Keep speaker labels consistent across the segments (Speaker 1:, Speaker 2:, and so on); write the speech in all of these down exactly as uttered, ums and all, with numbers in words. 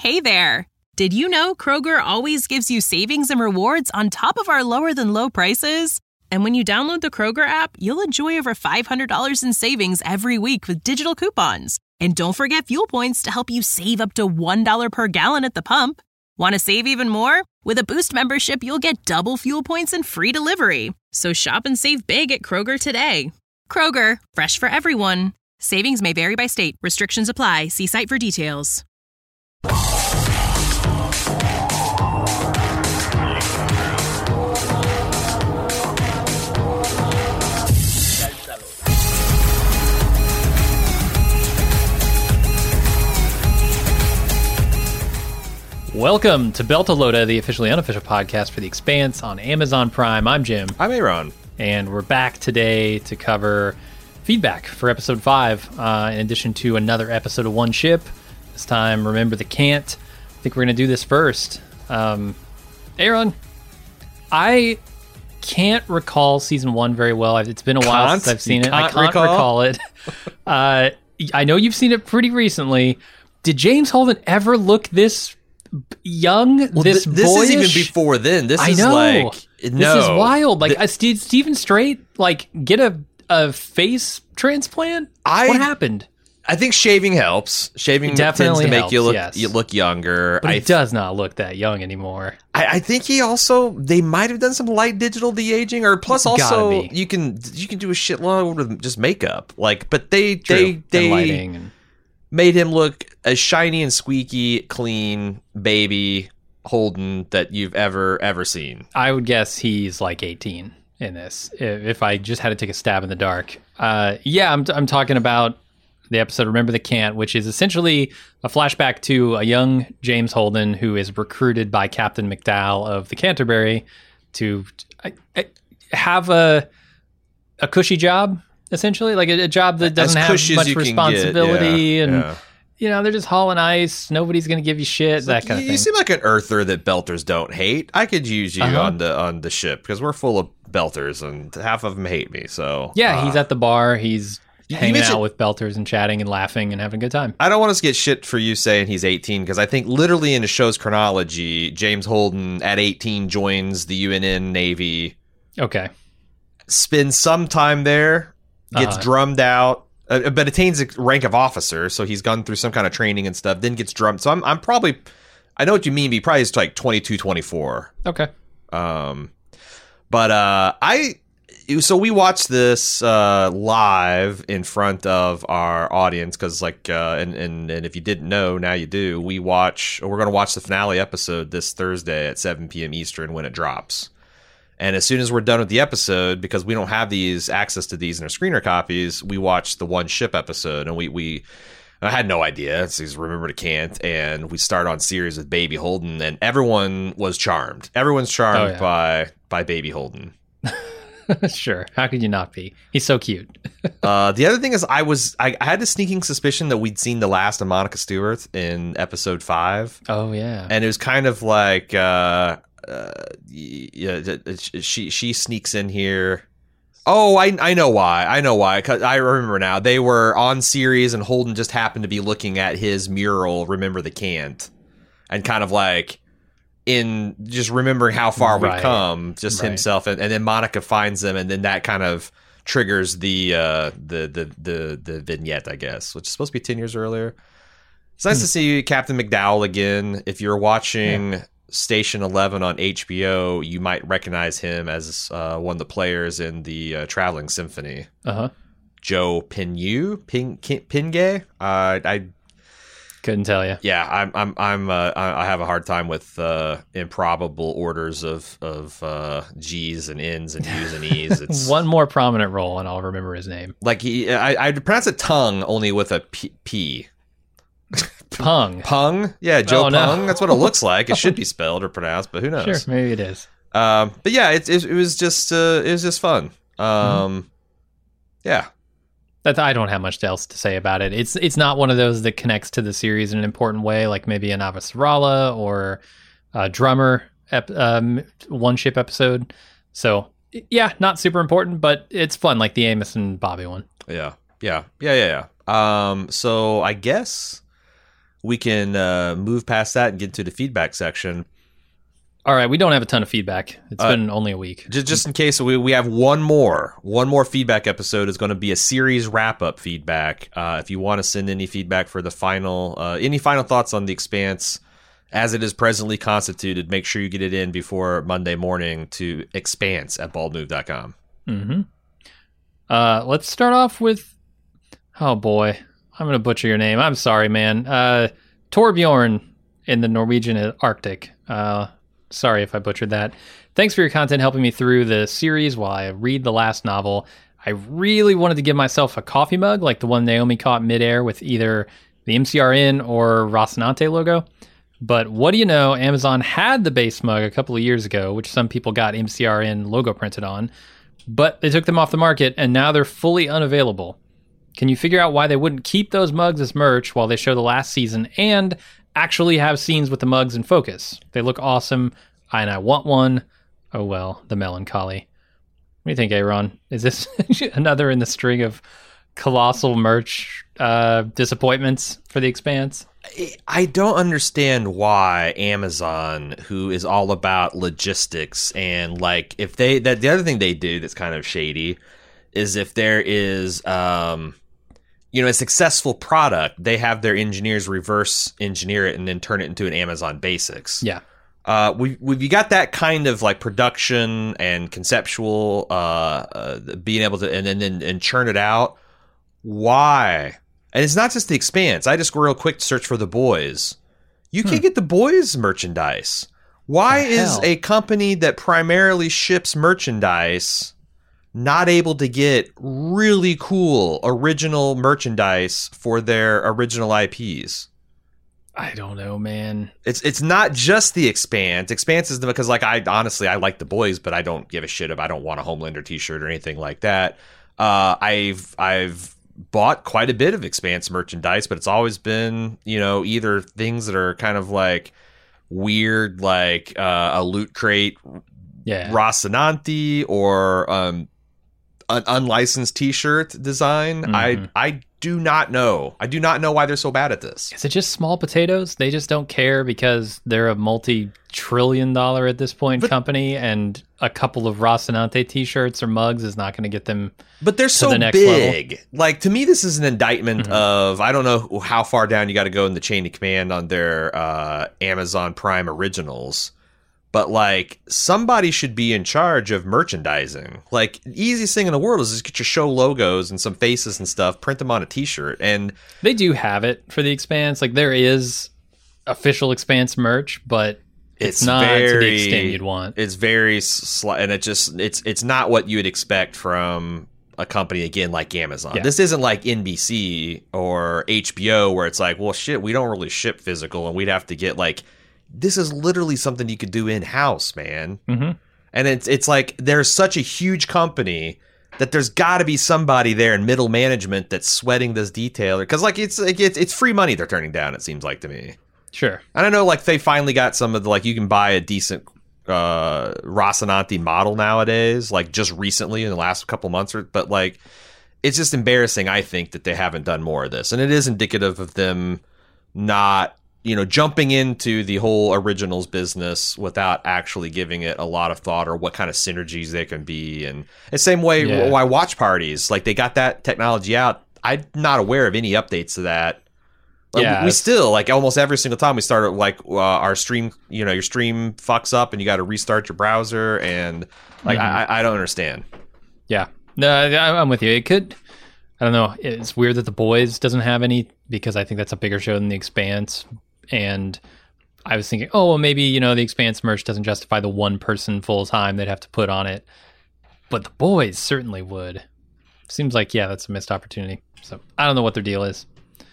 Speaker 1: Hey there! Did you know Kroger always gives you savings and rewards on top of our lower-than-low prices? And when you download the Kroger app, you'll enjoy over five hundred dollars in savings every week with digital coupons. And don't forget fuel points to help you save up to one dollar per gallon at the pump. Want to save even more? With a Boost membership, you'll get double fuel points and free delivery. So shop and save big at Kroger today. Kroger, fresh for everyone. Savings may vary by state. Restrictions apply. See site for details.
Speaker 2: Welcome to Beltalowda, the officially unofficial podcast for The Expanse on Amazon Prime. I'm Jim.
Speaker 3: I'm Aaron.
Speaker 2: And we're back today to cover feedback for episode five, uh, in addition to another episode of One Ship. This time, Remember the Can't. I think we're going to do this first. Um, Aaron, I can't recall season one very well. It's been a while
Speaker 3: can't?
Speaker 2: since I've seen
Speaker 3: you
Speaker 2: it. I can't
Speaker 3: recall,
Speaker 2: recall it. uh, I know you've seen it pretty recently. Did James Holden ever look this young,
Speaker 3: well,
Speaker 2: this
Speaker 3: th- this
Speaker 2: boyish?
Speaker 3: is even before then. This
Speaker 2: I
Speaker 3: is
Speaker 2: know.
Speaker 3: like no.
Speaker 2: This is wild. Like,
Speaker 3: the,
Speaker 2: uh, did Stephen Strait like get a a face transplant?
Speaker 3: I,
Speaker 2: what happened?
Speaker 3: I think shaving helps. Shaving
Speaker 2: It definitely
Speaker 3: tends to make
Speaker 2: helps,
Speaker 3: you look
Speaker 2: yes.
Speaker 3: you look younger.
Speaker 2: But
Speaker 3: I
Speaker 2: he does not look that young anymore.
Speaker 3: I, I think he also they might have done some light digital de-aging, or plus
Speaker 2: Gotta
Speaker 3: also
Speaker 2: be.
Speaker 3: you can you can do a shitload with just makeup. Like, but they
Speaker 2: True.
Speaker 3: they
Speaker 2: And
Speaker 3: they
Speaker 2: lighting and
Speaker 3: made him look as shiny and squeaky, clean baby Holden that you've ever ever seen.
Speaker 2: I would guess he's like eighteen in this. If, if I just had to take a stab in the dark, uh, yeah, I'm I'm talking about the episode Remember the Can't, which is essentially a flashback to a young James Holden who is recruited by Captain McDowell of the Canterbury to uh, have a a cushy job, essentially, like a, a job that doesn't
Speaker 3: As
Speaker 2: have
Speaker 3: cushy as
Speaker 2: much
Speaker 3: you can
Speaker 2: responsibility,
Speaker 3: get. Yeah,
Speaker 2: and
Speaker 3: yeah.
Speaker 2: you know, they're just hauling ice. Nobody's going to give you shit, that kind of
Speaker 3: you,
Speaker 2: thing.
Speaker 3: You seem like an earther that belters don't hate. I could use you
Speaker 2: Uh-huh.
Speaker 3: on the on the ship because we're full of belters and half of them hate me. So
Speaker 2: yeah,
Speaker 3: uh,
Speaker 2: he's at the bar. He's
Speaker 3: you
Speaker 2: hanging
Speaker 3: mentioned-
Speaker 2: out with belters and chatting and laughing and having a good time.
Speaker 3: I don't want us to get shit for you saying he's eighteen because I think literally in the show's chronology, James Holden at eighteen joins the U N N Navy,
Speaker 2: Okay.
Speaker 3: spends some time there, gets
Speaker 2: Uh-huh.
Speaker 3: drummed out, uh, but attains a rank of officer. So he's gone through some kind of training and stuff. Then gets drummed. So I'm I'm probably I know what you mean. But he probably is like twenty-two, twenty-four.
Speaker 2: Okay.
Speaker 3: Um, but uh, I so we watched this uh, live in front of our audience because, like, uh, and, and and if you didn't know, now you do. We watch. We're going to watch the finale episode this Thursday at seven p.m. Eastern when it drops. And as soon as we're done with the episode, because we don't have these access to these in our screener copies, we watch the One Ship episode, and we we. I had no idea. It's these Remember the Can't, and we start on series with Baby Holden, and everyone was charmed. Everyone's charmed
Speaker 2: Oh, yeah.
Speaker 3: by by Baby Holden.
Speaker 2: Sure. How could you not be? He's so cute.
Speaker 3: uh, the other thing is, I was I, I had a sneaking suspicion that we'd seen the last of Monica Stewart in episode five,
Speaker 2: Oh, yeah.
Speaker 3: and it was kind of like uh, uh, yeah, she she sneaks in here. Oh, I I know why. I know why. 'Cause I remember now. They were on series, and Holden just happened to be looking at his mural, Remember the Can't, and kind of like in just remembering how far
Speaker 2: Right.
Speaker 3: we've come, just
Speaker 2: Right.
Speaker 3: himself, and, and then Monica finds them, and then that kind of triggers the uh, the the the the vignette, I guess, which is supposed to be ten years earlier. It's nice
Speaker 2: Hmm.
Speaker 3: to see Captain McDowell again. If you're watching
Speaker 2: Yeah.
Speaker 3: Station eleven on H B O, you might recognize him as uh, one of the players in the uh, Traveling Symphony.
Speaker 2: Uh-huh.
Speaker 3: Joe Pinyu, Pin Pingay. Uh, I
Speaker 2: Couldn't tell you.
Speaker 3: yeah, I'm I'm I'm uh, I I have a hard time with uh, improbable orders of of uh, G's and N's and U's and E's. It's
Speaker 2: One more prominent role, and I'll remember his name.
Speaker 3: like he, I I pronounce it tongue only with a P. P.
Speaker 2: Pung.
Speaker 3: Pung, yeah, Joe
Speaker 2: Oh, no.
Speaker 3: Pung. That's what it looks like. It should be spelled or pronounced, but who knows?
Speaker 2: Sure, maybe it is.
Speaker 3: Um, but yeah, it, it, it was just uh, it was just fun. Um,
Speaker 2: Mm-hmm.
Speaker 3: yeah,
Speaker 2: That I don't have much else to say about it. It's it's not one of those that connects to the series in an important way, like maybe an Avasarala or a Drummer ep, um, One Ship episode. So yeah, not super important, but it's fun, like the Amos and Bobby one.
Speaker 3: yeah, yeah, yeah, yeah, yeah. Um, so I guess we can uh, move past that and get to the feedback section.
Speaker 2: All right, we don't have a ton of feedback. It's uh, been only a week.
Speaker 3: Just, just in case, we, we have one more. One more feedback episode is going to be a series wrap-up feedback. Uh, if you want to send any feedback for the final, uh, any final thoughts on The Expanse as it is presently constituted, make sure you get it in before Monday morning to expanse at bald move dot com.
Speaker 2: Mm-hmm. Uh, let's start off with, oh boy, I'm going to butcher your name. I'm sorry, man. Uh, Torbjorn in the Norwegian Arctic. Uh, sorry if I butchered that. Thanks for your content helping me through the series while I read the last novel. I really wanted to give myself a coffee mug like the one Naomi caught midair with either the M C R N or Rocinante logo. But what do you know, Amazon had the base mug a couple of years ago, which some people got M C R N logo printed on, but they took them off the market and now they're fully unavailable. Can you figure out why they wouldn't keep those mugs as merch while they show the last season and actually have scenes with the mugs in focus? They look awesome, and I want one. Oh well, the melancholy. What do you think, Aaron? Is this another in the string of colossal merch uh, disappointments for The Expanse?
Speaker 3: I don't understand why Amazon, who is all about logistics, and like if they that the other thing they do that's kind of shady is if there is um you know a successful product, they have their engineers reverse engineer it and then turn it into an Amazon Basics.
Speaker 2: Yeah.
Speaker 3: Uh, we we you got that kind of like production and conceptual uh, uh being able to and then and, and churn it out. Why? And it's not just The Expanse. I just go real quick to search for The Boys. You hmm. can't get The Boys merchandise. Why is a company that primarily ships merchandise not able to get really cool original merchandise for their original I Ps?
Speaker 2: I don't know, man.
Speaker 3: It's it's not just The Expanse. Expanse is the, because like I honestly I like The Boys, but I don't give a shit if I don't want a Homelander t-shirt or anything like that. Uh, I've I've bought quite a bit of Expanse merchandise, but it's always been, you know, either things that are kind of like weird, like uh, a Loot Crate,
Speaker 2: yeah,
Speaker 3: Rocinante, or um, an unlicensed T-shirt design. Mm-hmm. I I do not know. I do not know why they're so bad at this.
Speaker 2: Is it just small potatoes? They just don't care because they're a multi-trillion dollar at this point but, company, and a couple of Rocinante T-shirts or mugs is not going to get them.
Speaker 3: But they're
Speaker 2: to
Speaker 3: so
Speaker 2: the next
Speaker 3: big.
Speaker 2: Level.
Speaker 3: Like, to me, this is an indictment
Speaker 2: mm-hmm.
Speaker 3: of, I don't know how far down you got to go in the chain of command on their uh, Amazon Prime originals. But, like, somebody should be in charge of merchandising. Like, the easiest thing in the world is just get your show logos and some faces and stuff, print them on a T-shirt. And
Speaker 2: they do have it for The Expanse. Like, there is official Expanse merch, but it's, it's not very, to the extent you'd want.
Speaker 3: It's very slight, and it just it's it's not what you would expect from a company, again, like Amazon. Yeah. This isn't like N B C or H B O where it's like, well, shit, we don't really ship physical, and we'd have to get like, this is literally something you could do in-house, man.
Speaker 2: Mm-hmm.
Speaker 3: And it's it's like there's such a huge company that there's got to be somebody there in middle management that's sweating this detailer, because like it's, like it's it's free money they're turning down, it seems like to me.
Speaker 2: Sure.
Speaker 3: I don't know, like they finally got some of the, like you can buy a decent uh, Rocinante model nowadays, like just recently in the last couple months, or, but like it's just embarrassing, I think, that they haven't done more of this. And it is indicative of them not, you know, jumping into the whole originals business without actually giving it a lot of thought or what kind of synergies they can be. And the same way
Speaker 2: yeah.
Speaker 3: why watch parties, like they got that technology out. I'm not aware of any updates to that. Yeah, we still, like almost every single time we start, like uh, our stream, you know, your stream fucks up and you got to restart your browser, and like mm-hmm. I, I don't understand.
Speaker 2: Yeah, no, I'm with you. It could, I don't know. It's weird that The Boys doesn't have any, because I think that's a bigger show than The Expanse. And I was thinking, oh, well, maybe, you know, The Expanse merch doesn't justify the one person full time they'd have to put on it, but The Boys certainly would. Seems like, yeah, that's a missed opportunity. So I don't know what their deal is.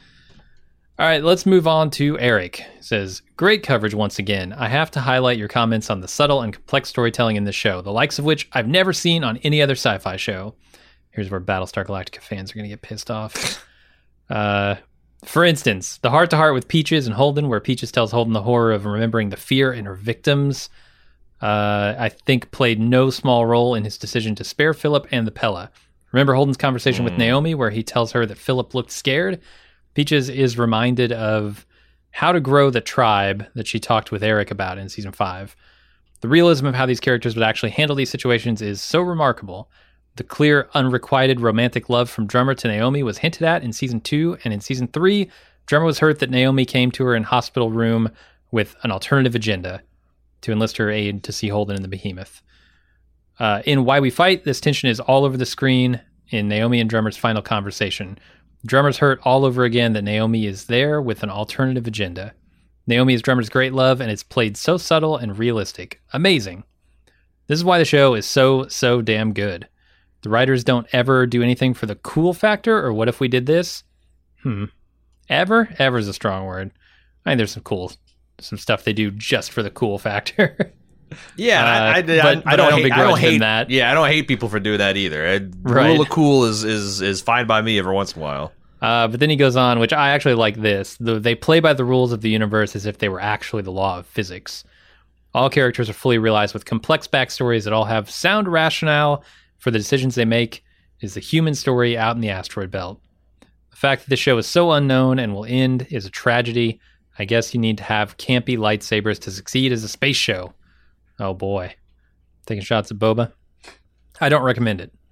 Speaker 2: All right, let's move on to Eric. It says, great coverage once again. I have to highlight your comments on the subtle and complex storytelling in this show, the likes of which I've never seen on any other sci-fi show. Here's where Battlestar Galactica fans are going to get pissed off. uh, for instance, the heart-to-heart with Peaches and Holden, where Peaches tells Holden the horror of remembering the fear in her victims, uh, I think played no small role in his decision to spare Philip and the Pella. Remember Holden's conversation mm. with Naomi, where he tells her that Philip looked scared? Peaches is reminded of how to grow the tribe that she talked with Eric about in season five. The realism of how these characters would actually handle these situations is so remarkable. The clear, unrequited romantic love from Drummer to Naomi was hinted at in season two, and in season three, Drummer was hurt that Naomi came to her in hospital room with an alternative agenda to enlist her aid to see Holden in the Behemoth. Uh, in Why We Fight, this tension is all over the screen in Naomi and Drummer's final conversation. Drummer's hurt all over again that Naomi is there with an alternative agenda. Naomi is Drummer's great love, and it's played so subtle and realistic. Amazing. This is why the show is so, so damn good. The writers don't ever do anything for the cool factor, or what if we did this? Hmm. Ever? Ever is a strong word. I think there's some cool, some stuff they do just for the cool factor.
Speaker 3: Yeah,
Speaker 2: uh,
Speaker 3: I, I,
Speaker 2: but,
Speaker 3: I,
Speaker 2: but
Speaker 3: I, don't
Speaker 2: I don't
Speaker 3: hate,
Speaker 2: begrudge
Speaker 3: I don't
Speaker 2: them
Speaker 3: hate
Speaker 2: that.
Speaker 3: Yeah, I don't hate people for doing that either. I,
Speaker 2: Right.
Speaker 3: Rule of cool is, is is fine by me every once in a while.
Speaker 2: Uh, but then he goes on, which I actually like this. The, they play by the rules of the universe as if they were actually the law of physics. All characters are fully realized with complex backstories that all have sound rationale for the decisions they make. It is the human story out in the asteroid belt. The fact that the show is so unknown and will end is a tragedy. I guess you need to have campy lightsabers to succeed as a space show. Oh boy. Taking shots at Boba. I don't recommend it.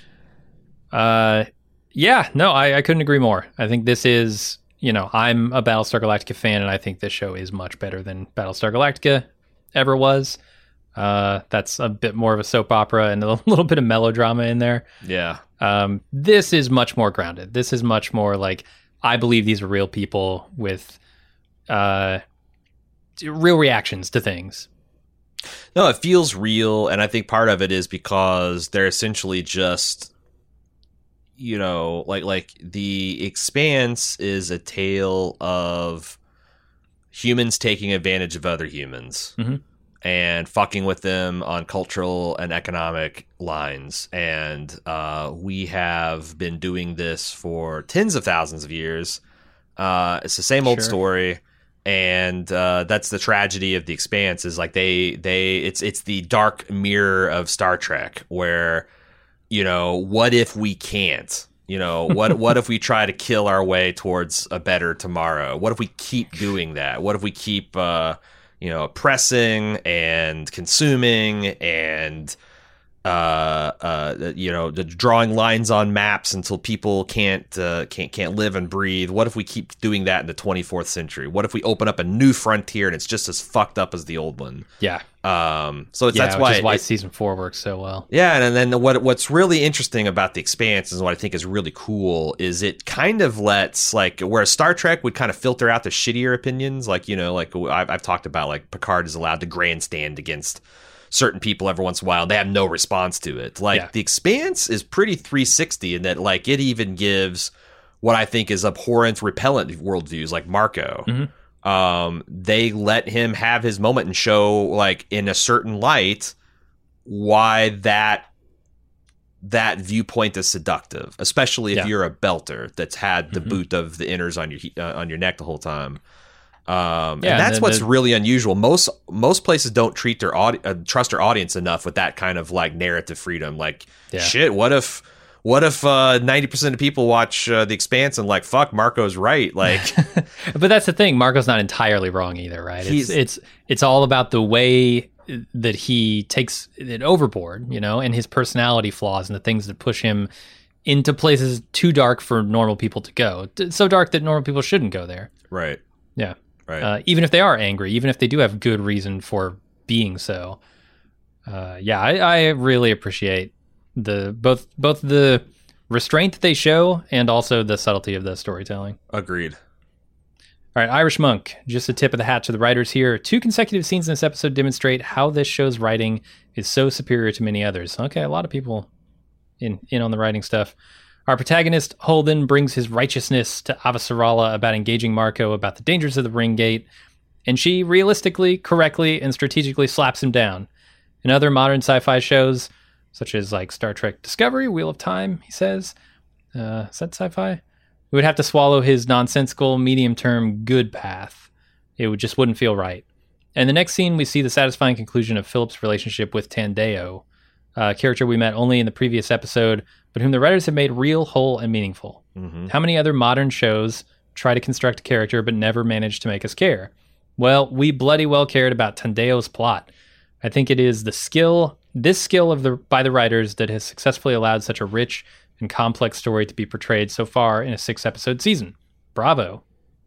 Speaker 2: Uh, yeah, no, I, I couldn't agree more. I think this is, you know, I'm a Battlestar Galactica fan, and I think this show is much better than Battlestar Galactica ever was. Uh, that's a bit more of a soap opera and a little bit of melodrama in there.
Speaker 3: Yeah.
Speaker 2: Um, this is much more grounded. This is much more like, I believe these are real people with uh, real reactions to things.
Speaker 3: No, it feels real, and I think part of it is because they're essentially just, you know, like like The Expanse is a tale of humans taking advantage of other humans
Speaker 2: Mm-hmm.
Speaker 3: and fucking with them on cultural and economic lines. And uh, we have been doing this for tens of thousands of years. Uh, it's the same old
Speaker 2: Sure.
Speaker 3: story. And uh, that's the tragedy of The Expanse is like they they it's it's the dark mirror of Star Trek where, you know, what if we can't? You know, what what if we try to kill our way towards a better tomorrow? What if we keep doing that? What if we keep uh, you know, oppressing and consuming and uh, uh, you know, the drawing lines on maps until people can't uh, can't can't live and breathe. What if we keep doing that in the twenty-fourth century? What if we open up a new frontier and it's just as fucked up as the old one?
Speaker 2: Yeah.
Speaker 3: Um, so it's,
Speaker 2: yeah,
Speaker 3: that's
Speaker 2: which
Speaker 3: why
Speaker 2: is why
Speaker 3: it,
Speaker 2: season four works so well.
Speaker 3: yeah, and then what what's really interesting about The Expanse is what I think is really cool is it kind of lets, like, where Star Trek would kind of filter out the shittier opinions, like, you know, like I've, I've talked about, like Picard is allowed to grandstand against certain people every once in a while. They have no response to it. Like
Speaker 2: Yeah.
Speaker 3: The Expanse is pretty three sixty in that, like, it even gives what I think is abhorrent, repellent worldviews, like Marco.
Speaker 2: Mm-hmm.
Speaker 3: Um, they let him have his moment and show, like, in a certain light why that that viewpoint is seductive, especially if
Speaker 2: Yeah.
Speaker 3: you're a belter that's had the
Speaker 2: Mhm.
Speaker 3: boot of the inners on your he- uh, on your neck the whole time. Um,
Speaker 2: Yeah,
Speaker 3: and that's
Speaker 2: the-
Speaker 3: what's
Speaker 2: the-
Speaker 3: really unusual. Most most places don't treat their audi- uh, trust their audience enough with that kind of, like, narrative freedom. Like,
Speaker 2: Yeah.
Speaker 3: shit, what if what if uh, ninety percent of people watch uh, The Expanse and, like, fuck, Marco's right? Like,
Speaker 2: But that's the thing. Marco's not entirely wrong either, right?
Speaker 3: He's-
Speaker 2: It's, it's it's all about the way that he takes it overboard, you know, and his personality flaws and the things that push him into places too dark for normal people to go. So dark that normal people shouldn't go there.
Speaker 3: right,
Speaker 2: Yeah.
Speaker 3: right.
Speaker 2: Uh, even if they are angry, even if they do have good reason for being so. Uh, yeah, I, I really appreciate the both both the restraint that they show and also the subtlety of the storytelling.
Speaker 3: Agreed.
Speaker 2: All right, Irish Monk, just a tip of the hat to the writers here. Two consecutive scenes in this episode demonstrate how this show's writing is so superior to many others. Okay, a lot of people in, in on the writing stuff. Our protagonist, Holden, brings his righteousness to Avasarala about engaging Marco about the dangers of the Ring Gate, and she realistically, correctly, and strategically slaps him down. In other modern sci-fi shows, such as like Star Trek Discovery, Wheel of Time, he says, uh, is that sci-fi? We would have to swallow his nonsensical, medium-term good path. It would just wouldn't feel right. And the next scene, we see the satisfying conclusion of Philip's relationship with Tandeo, a character we met only in the previous episode, but whom the writers have made real, whole, and meaningful.
Speaker 3: Mm-hmm.
Speaker 2: How many other modern shows try to construct a character, but never manage to make us care. Well, we bloody well cared about Tandeo's plot. I think it is the skill, this skill of the by the writers that has successfully allowed such a rich and complex story to be portrayed so far in a six-episode season. Bravo.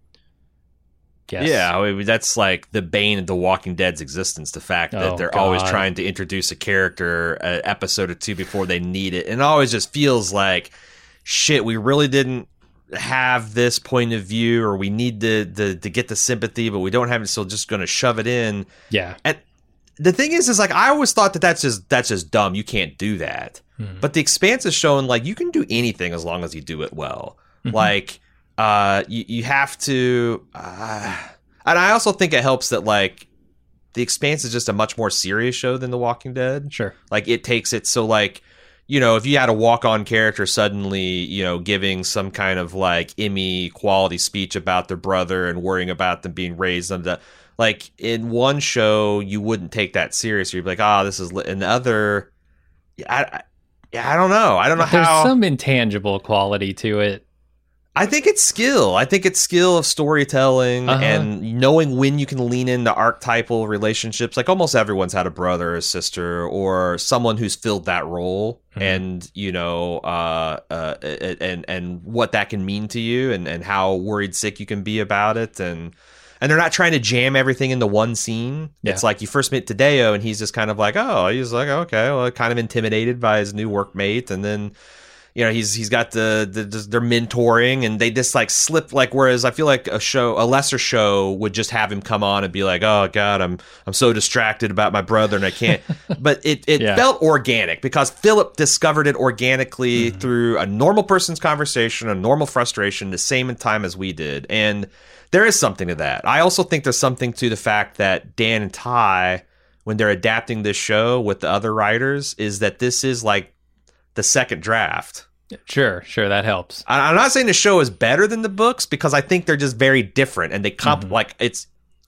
Speaker 2: Guess.
Speaker 3: Yeah, I mean, that's like the bane of The Walking Dead's existence, the fact that
Speaker 2: Oh,
Speaker 3: they're
Speaker 2: God.
Speaker 3: always trying to introduce a character an episode or two before they need it. And it always just feels like, shit, we really didn't have this point of view, or we need to, to, to get the sympathy, but we don't have it, so just going to shove it in.
Speaker 2: Yeah.
Speaker 3: And the thing is, is like, I always thought that that's just, that's just dumb. You can't do that.
Speaker 2: Hmm.
Speaker 3: But The Expanse is showing, like, you can do anything as long as you do it well.
Speaker 2: Mhm.
Speaker 3: Like, Uh, you, you have to, uh, and I also think it helps that, like, The Expanse is just a much more serious show than The Walking Dead.
Speaker 2: Sure.
Speaker 3: Like, it takes it so, like, you know, if you had a walk-on character suddenly, you know, giving some kind of, like, Emmy quality speech about their brother and worrying about them being raised under, like, in one show, you wouldn't take that serious. You'd be like, oh, this is, li-. In the other, I, I, yeah, I don't know. I don't know
Speaker 2: There's
Speaker 3: how.
Speaker 2: some intangible quality to it.
Speaker 3: I think it's skill. I think it's skill of storytelling
Speaker 2: Uh-huh.
Speaker 3: and knowing when you can lean into archetypal relationships. Like, almost everyone's had a brother or a sister or someone who's filled that role,
Speaker 2: Mhm.
Speaker 3: and you know, uh, uh, and and what that can mean to you, and, and how worried sick you can be about it, and and they're not trying to jam everything into one scene.
Speaker 2: Yeah.
Speaker 3: It's like you first meet Tadeo, and he's just kind of like, oh, he's like, okay, well, kind of intimidated by his new workmate, and then. You know, he's he's got the, the they're mentoring, and they just like slip, like, whereas I feel like a show, a lesser show would just have him come on and be like, oh God, I'm I'm so distracted about my brother and I can't. But it it
Speaker 2: Yeah.
Speaker 3: felt organic because Philip discovered it organically
Speaker 2: Mhm.
Speaker 3: through a normal person's conversation, a normal frustration, the same in time as we did, and there is something to that. I also think there's something to the fact that Dan and Ty, when they're adapting this show with the other writers, is that this is like the second draft.
Speaker 2: Sure, sure, that helps.
Speaker 3: I- I'm not saying the show is better than the books, because I think they're just very different, and they comp
Speaker 2: Mhm.
Speaker 3: like it's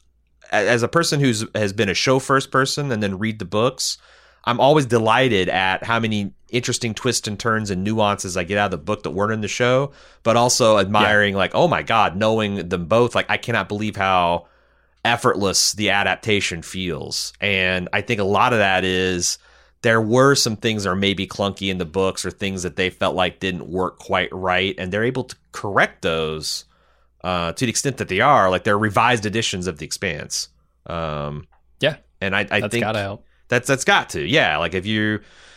Speaker 3: a- as a person who's has been a show first person and then read the books, I'm always delighted at how many interesting twists and turns and nuances I get out of the book that weren't in the show, but also admiring like, oh my God, knowing them both, like I cannot believe how effortless the adaptation feels. And I think a lot of that is there were some things that are maybe clunky in the books or things that they felt like didn't work quite right, and they're able to correct those uh, to the extent that they are. Like, they're revised editions of The Expanse. Um,
Speaker 2: Yeah,
Speaker 3: and I, I
Speaker 2: that's
Speaker 3: think
Speaker 2: gotta help.
Speaker 3: that's that's got to, yeah. Like, if you,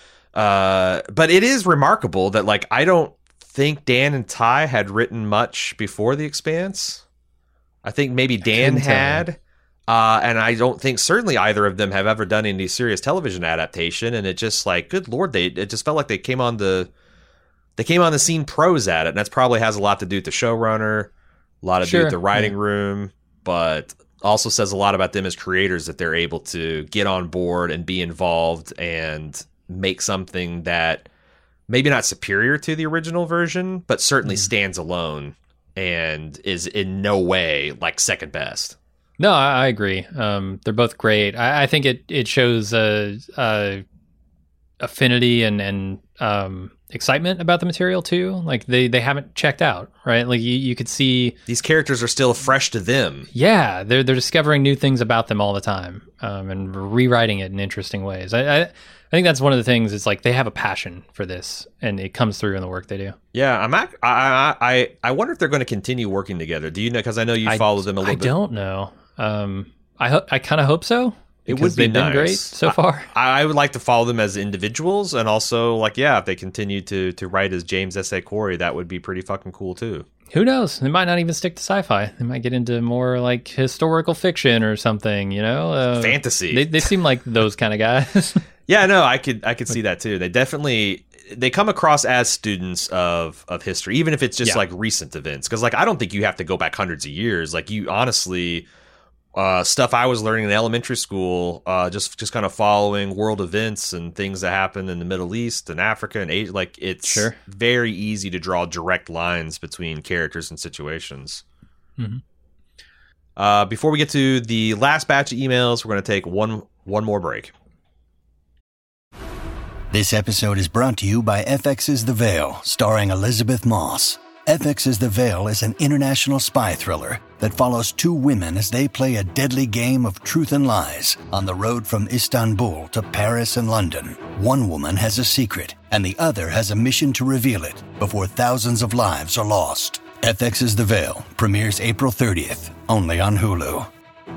Speaker 3: uh, but it is remarkable that, like, I don't think Dan and Ty had written much before The Expanse. I think maybe Dan
Speaker 2: couldn't tell you.
Speaker 3: had. Uh, and I don't think certainly either of them have ever done any serious television adaptation. And it just like, good Lord, they it just felt like they came on the they came on the scene pros at it. And that's probably has a lot to do with the showrunner, a lot to do
Speaker 2: Sure,
Speaker 3: with the writing
Speaker 2: yeah.
Speaker 3: room, but also says a lot about them as creators that they're able to get on board and be involved and make something that maybe not superior to the original version, but certainly
Speaker 2: Mm.
Speaker 3: stands alone and is in no way like second best.
Speaker 2: No, I, I agree. Um, they're both great. I, I think it it shows a, a affinity and and um, excitement about the material too. Like they, they haven't checked out, right? Like you, you could see,
Speaker 3: These characters are still fresh to them.
Speaker 2: yeah, they're they're discovering new things about them all the time, um, and rewriting it in interesting ways. I, I I think that's one of the things. It's like they have a passion for this, and it comes through in the work they do.
Speaker 3: Yeah, I'm. Ac- I I I wonder if they're going to continue working together. Do you know? Because I know you
Speaker 2: I-
Speaker 3: follow them a little
Speaker 2: I
Speaker 3: bit.
Speaker 2: don't know. Um, I ho- I kind of hope so.
Speaker 3: It
Speaker 2: because
Speaker 3: would be
Speaker 2: they've been
Speaker 3: nice.
Speaker 2: great so far.
Speaker 3: I, I would like to follow them as individuals, and also like, yeah, if they continue to to write as James S A. Corey, that would be pretty fucking cool too.
Speaker 2: Who knows? They might not even stick to sci-fi. They might get into more like historical fiction or something. You know, uh,
Speaker 3: Fantasy.
Speaker 2: They they seem like those kind of guys.
Speaker 3: Yeah, no, I could I could see that too. They definitely they come across as students of of history, even if it's just
Speaker 2: Yeah.
Speaker 3: like recent events. Because like I don't think you have to go back hundreds of years. Like you honestly, uh, stuff I was learning in elementary school, uh, just just kind of following world events and things that happen in the Middle East and Africa and Asia. Like it's
Speaker 2: Sure.
Speaker 3: very easy to draw direct lines between characters and situations.
Speaker 2: Mhm.
Speaker 3: Uh, before we get to the last batch of emails, we're going to take one one more break.
Speaker 4: This episode is brought to you by F X's The Veil, starring Elizabeth Moss. F X's The Veil is an international spy thriller that follows two women as they play a deadly game of truth and lies on the road from Istanbul to Paris and London. One woman has a secret, and the other has a mission to reveal it before thousands of lives are lost. F X's The Veil premieres April thirtieth, only on Hulu.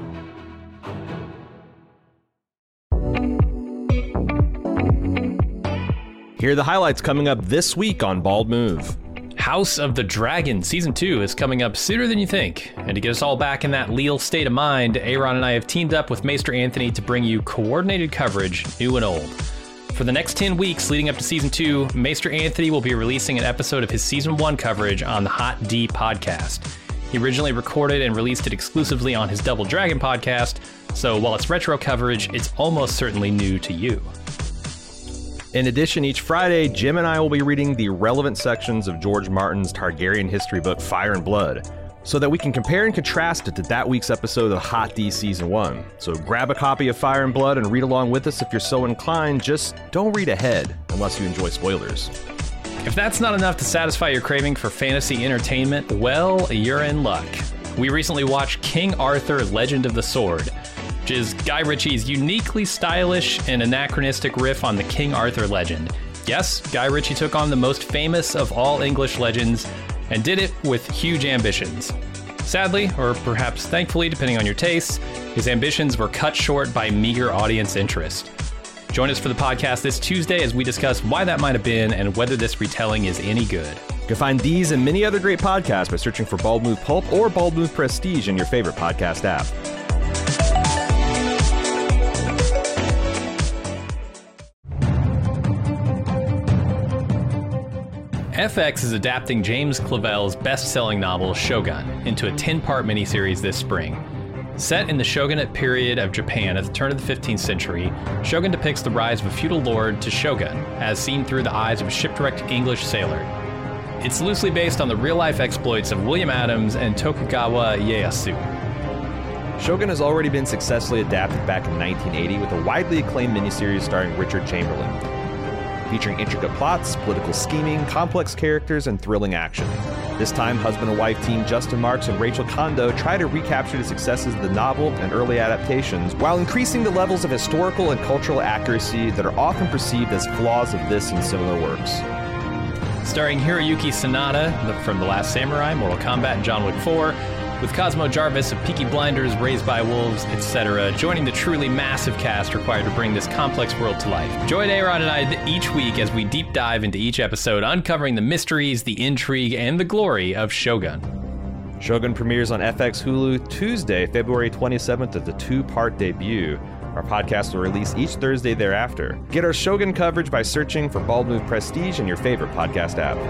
Speaker 5: Here are the highlights coming up this week on Bald Move.
Speaker 2: House of the Dragon Season two is coming up sooner than you think. And to get us all back in that leal state of mind, Aaron and I have teamed up with Maester Anthony to bring you coordinated coverage, new and old. For the next ten weeks leading up to Season two, Maester Anthony will be releasing an episode of his Season one coverage on the Hot D podcast. He originally recorded and released it exclusively on his Double Dragon podcast, so while it's retro coverage, it's almost certainly new to you.
Speaker 5: In addition, each Friday, Jim and I will be reading the relevant sections of George Martin's Targaryen history book, Fire and Blood, so that we can compare and contrast it to that week's episode of Hot D Season one. So grab a copy of Fire and Blood and read along with us if you're so inclined. Just don't read ahead unless you enjoy spoilers.
Speaker 2: If that's not enough to satisfy your craving for fantasy entertainment, well, you're in luck. We recently watched King Arthur, Legend of the Sword, which is Guy Ritchie's uniquely stylish and anachronistic riff on the King Arthur legend. Yes, Guy Ritchie took on the most famous of all English legends and did it with huge ambitions. Sadly, or perhaps thankfully, depending on your tastes, his ambitions were cut short by meager audience interest. Join us for the podcast this Tuesday as we discuss why that might have been and whether this retelling is any good.
Speaker 5: You can find these and many other great podcasts by searching for Bald Move Pulp or Bald Move Prestige in your favorite podcast app.
Speaker 2: F X is adapting James Clavell's best-selling novel, Shogun, into a ten-part miniseries this spring. Set in the shogunate period of Japan at the turn of the fifteenth century, Shogun depicts the rise of a feudal lord to shogun, as seen through the eyes of a shipwrecked English sailor. It's loosely based on the real-life exploits of William Adams and Tokugawa Ieyasu.
Speaker 5: Shogun has already been successfully adapted back in nineteen eighty with a widely acclaimed miniseries starring Richard Chamberlain, featuring intricate plots, political scheming, complex characters, and thrilling action. This time, husband and wife team Justin Marks and Rachel Kondo try to recapture the successes of the novel and early adaptations while increasing the levels of historical and cultural accuracy that are often perceived as flaws of this and similar works.
Speaker 2: Starring Hiroyuki Sanada from The Last Samurai, Mortal Kombat, and John Wick four, with Cosmo Jarvis of Peaky Blinders, Raised by Wolves, et cetera, joining the truly massive cast required to bring this complex world to life. Join Aaron and I each week as we deep dive into each episode, uncovering the mysteries, the intrigue, and the glory of Shogun.
Speaker 5: Shogun premieres on F X Hulu Tuesday, February twenty-seventh at the two-part debut. Our podcast will release each Thursday thereafter. Get our Shogun coverage by searching for Bald Move Prestige in your favorite podcast app.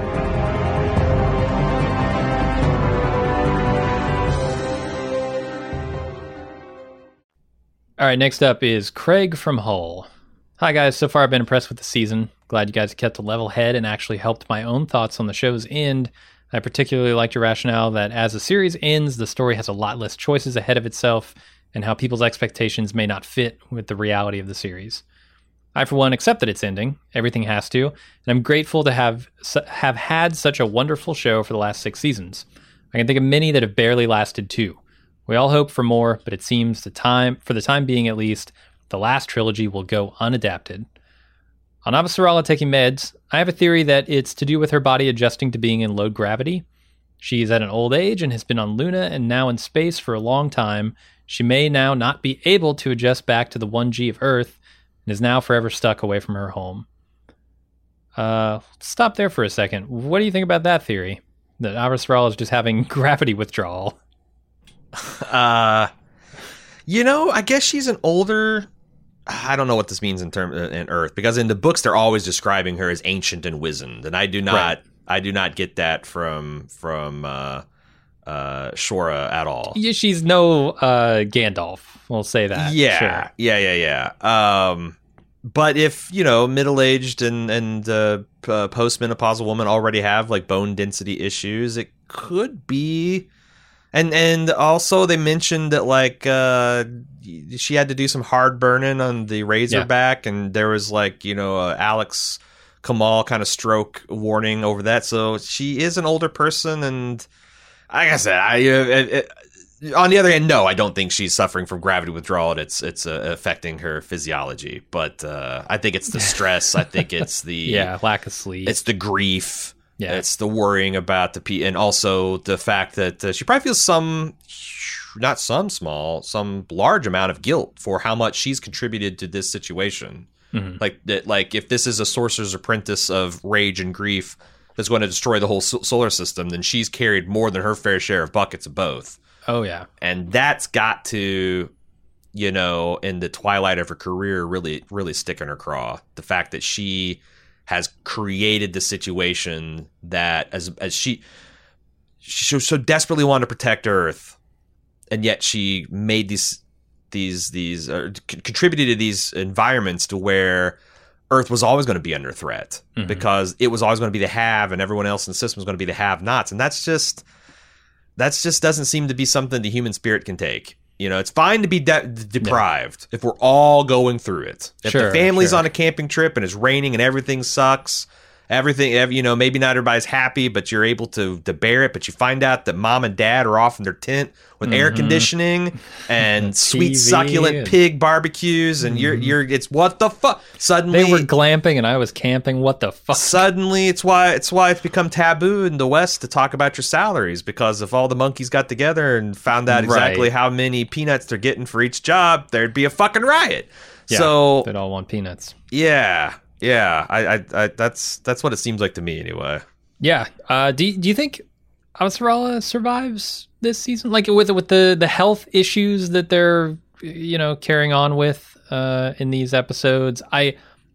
Speaker 2: All right, next up is Craig from Hull. Hi guys, so far I've been impressed with the season. Glad you guys kept a level head and actually helped my own thoughts on the show's end. I particularly liked your rationale that as the series ends, the story has a lot less choices ahead of itself and how people's expectations may not fit with the reality of the series. I, for one, accept that it's ending. Everything has to, and I'm grateful to have have had such a wonderful show for the last six seasons. I can think of many that have barely lasted two. We all hope for more, but it seems the time, for the time being at least, the last trilogy will go unadapted. On Avasarala taking meds, I have a theory that it's to do with her body adjusting to being in low gravity. She is at an old age and has been on Luna and now in space for a long time. She may now not be able to adjust back to the one G of Earth and is now forever stuck away from her home. Uh, stop there for a second. What do you think about that theory? That Avasarala is just having gravity withdrawal?
Speaker 3: Uh, you know, I guess she's an older. I don't know what this means in term in Earth, because in the books they're always describing her as ancient and wizened, and I do not, right. I do not get that from from uh, uh, Shora at all.
Speaker 2: Yeah, she's no uh, Gandalf. We'll say that.
Speaker 3: Yeah,
Speaker 2: sure.
Speaker 3: yeah, yeah, yeah. Um, but if you know, middle aged and and uh, uh, postmenopausal women already have like bone density issues, it could be. And and also they mentioned that like uh, she had to do some hard burning on the Razorback, yeah. and there was like you know uh, Alex Kamal kind of stroke warning over that. So she is an older person, and like I said, I uh, it, it, on the other hand, no, I don't think she's suffering from gravity withdrawal. And it's it's uh, affecting her physiology, but uh, I think it's the stress. I think it's the
Speaker 2: yeah lack of sleep.
Speaker 3: It's the grief.
Speaker 2: Yeah,
Speaker 3: it's the worrying about the p, and also the fact that uh, she probably feels some. Not some small, some large amount of guilt for how much she's contributed to this situation. Mm-hmm. Like that, like if this is a sorcerer's apprentice of rage and grief that's going to destroy the whole so- solar system, then she's carried more than her fair share of buckets of both.
Speaker 2: Oh yeah,
Speaker 3: and that's got to, you know, in the twilight of her career, really, really stick in her craw. The fact that she has created the situation that, as as she, she so desperately wanted to protect Earth. And yet she made these, these, these, uh, c- contributed to these environments to where Earth was always going to be under threat mm-hmm. because it was always going to be the have, and everyone else in the system was going to be the have-nots. And that's just, that's just doesn't seem to be something the human spirit can take. You know, it's fine to be de- deprived yeah. if we're all going through it. If
Speaker 2: sure,
Speaker 3: the family's
Speaker 2: sure.
Speaker 3: on a camping trip and it's raining and everything sucks. Everything, you know, maybe not everybody's happy, but you're able to to bear it. But you find out that mom and dad are off in their tent with mm-hmm. air conditioning and sweet, succulent
Speaker 2: and...
Speaker 3: pig barbecues, and mm-hmm. you're you're it's what the fuck. Suddenly
Speaker 2: they were glamping and I was camping. What the fuck?
Speaker 3: Suddenly, it's why it's why it's become taboo in the West to talk about your salaries, because if all the monkeys got together and found out exactly
Speaker 2: right.
Speaker 3: how many peanuts they're getting for each job, there'd be a fucking riot.
Speaker 2: Yeah,
Speaker 3: so
Speaker 2: they'd all want peanuts.
Speaker 3: Yeah. Yeah, I, I, I, that's that's what it seems like to me, anyway.
Speaker 2: Yeah. Uh, do Do you think Avasarala survives this season? Like with with the, the health issues that they're you know carrying on with uh, in these episodes, I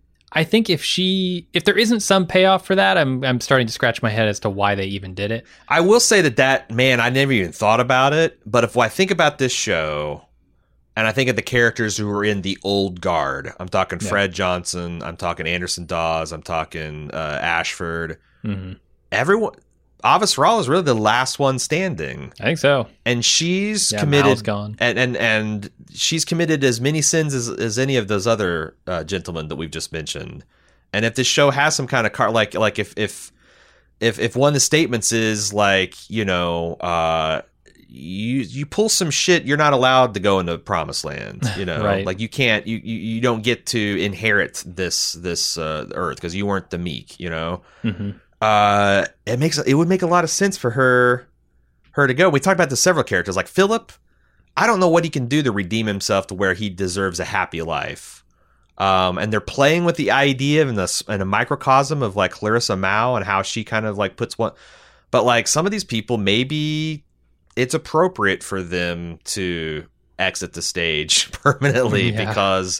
Speaker 2: I think if she if there isn't some payoff for that, I'm I'm starting to scratch my head as to why they even did it.
Speaker 3: I will say that that man, I never even thought about it, but if I think about this show. And I think of the characters who were in the old guard. I'm talking yeah. Fred Johnson. I'm talking Anderson Dawes. I'm talking uh, Ashford.
Speaker 2: Mm-hmm.
Speaker 3: Everyone, Avasarala is really the last one standing.
Speaker 2: I think so.
Speaker 3: And she's
Speaker 2: yeah,
Speaker 3: committed.
Speaker 2: Mal's gone.
Speaker 3: And, and and she's committed as many sins as, as any of those other uh, gentlemen that we've just mentioned. And if this show has some kind of car, like like if if if if one of the statements is like you know. Uh, You you pull some shit, you're not allowed to go into promised land. You know,
Speaker 2: right.
Speaker 3: like you can't, you, you you don't get to inherit this this uh, earth because you weren't the meek. You know,
Speaker 2: mm-hmm.
Speaker 3: uh, it makes it would make a lot of sense for her her to go. We talked about the several characters like Philip. I don't know what he can do to redeem himself to where he deserves a happy life. Um, and they're playing with the idea in the in a microcosm of like Clarissa Mao and how she kind of like puts one, but like some of these people maybe. It's appropriate for them to exit the stage permanently yeah. because